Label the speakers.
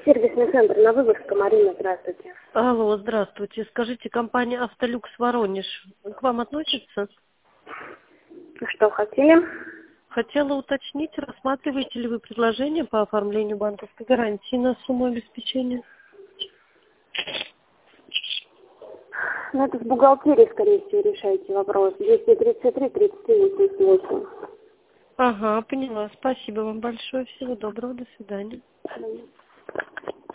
Speaker 1: Сервисный центр на Выборгском, Марина, здравствуйте.
Speaker 2: Алло, здравствуйте. Скажите, компания «Автолюкс Воронеж» к вам относится?
Speaker 1: Что хотели?
Speaker 2: Хотела уточнить, рассматриваете ли вы предложение по оформлению банковской гарантии на сумму обеспечения?
Speaker 1: Ну, это с бухгалтерией, скорее всего, решаете вопрос. 233 37 38.
Speaker 2: Ага, поняла. Спасибо вам большое. Всего доброго. До свидания.